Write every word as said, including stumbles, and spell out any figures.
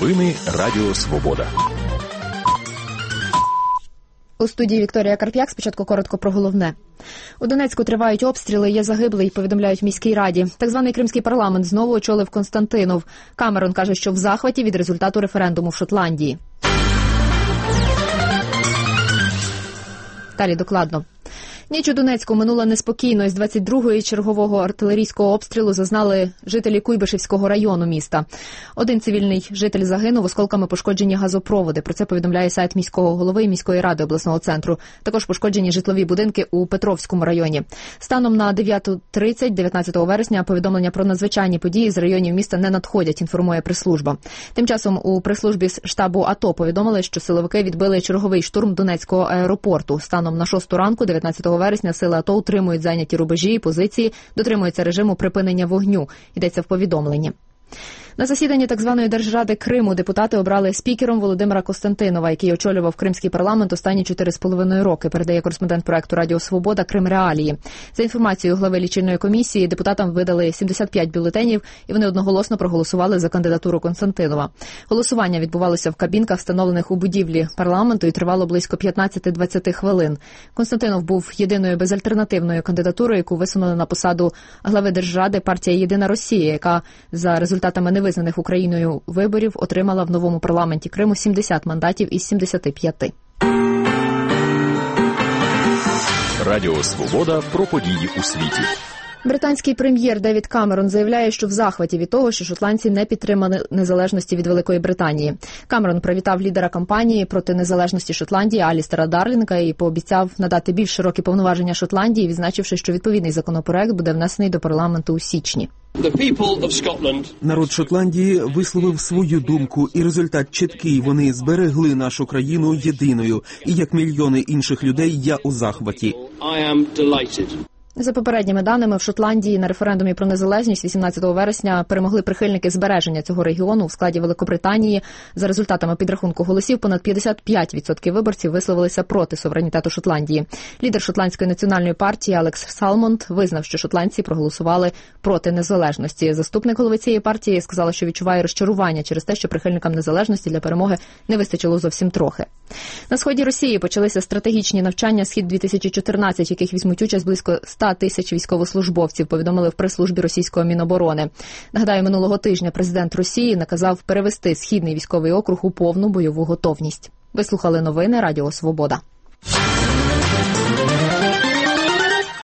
Новини Радіо Свобода. У студії Вікторія Карп'як. Спочатку коротко про головне. У Донецьку тривають обстріли, є загиблий, повідомляють в міській раді. Так званий кримський парламент знову очолив Константинов. Камерон каже, що в захваті від результату референдуму в Шотландії. Далі докладно. Ніч у Донецьку минула неспокійно. Із двадцять другої чергового артилерійського обстрілу зазнали жителі Куйбишевського району міста. Один цивільний житель загинув, осколками пошкоджені газопроводи. Про це повідомляє сайт міського голови і міської ради обласного центру. Також пошкоджені житлові будинки у Петровському районі. Станом на дев'яту тридцять дев'ятнадцятого вересня повідомлення про надзвичайні події з районів міста не надходять, інформує прес-служба. Тим часом у прес-службі штабу АТО повідомили, що силовики відбили черговий штурм Донецького аеропорту. Станом на шосту ранку дев'ятнадцятого вересня сили АТО утримують зайняті рубежі і позиції, дотримуються режиму припинення вогню, йдеться в повідомленні. На засіданні так званої Держради Криму депутати обрали спікером Володимира Костянтинова, який очолював кримський парламент останні чотири з половиною роки, передає кореспондент проекту Радіо Свобода Крим Реалії. За інформацією глави лічильної комісії, депутатам видали сімдесят п'ять бюлетенів, і вони одноголосно проголосували за кандидатуру Костянтинова. Голосування відбувалося в кабінках, встановлених у будівлі парламенту, і тривало близько п'ятнадцять-двадцять хвилин. Костянтинов був єдиною безальтернативною кандидатурою, яку висунули на посаду глави Держради партія «Єдина Росія», яка за результатами невизнаних Україною виборів отримала в новому парламенті Криму сімдесят мандатів із сімдесяти п'яти. Радіо Свобода про події у світі. Британський прем'єр Девід Камерон заявляє, що в захваті від того, що шотландці не підтримали незалежності від Великої Британії. Камерон привітав лідера кампанії проти незалежності Шотландії Алістера Дарлінга і пообіцяв надати більш широкі повноваження Шотландії, відзначивши, що відповідний законопроект буде внесений до парламенту у січні. Народ Шотландії висловив свою думку, і результат чіткий. Вони зберегли нашу країну єдиною. І як мільйони інших людей, я у захваті. За попередніми даними, в Шотландії на референдумі про незалежність вісімнадцятого вересня перемогли прихильники збереження цього регіону в складі Великобританії. За результатами підрахунку голосів, понад п'ятдесят п'ять відсотків виборців висловилися проти суверенітету Шотландії. Лідер Шотландської національної партії Алекс Салмонд визнав, що шотландці проголосували проти незалежності. Заступник голови цієї партії сказала, що відчуває розчарування через те, що прихильникам незалежності для перемоги не вистачило зовсім трохи. На сході Росії почалися стратегічні навчання «Схід-дві тисячі чотирнадцять», в яких візьмуть участь близько ста тисяч військовослужбовців, повідомили в прес-службі російського Міноборони. Нагадаю, минулого тижня президент Росії наказав перевести Східний військовий округ у повну бойову готовність. Ви слухали новини Радіо Свобода.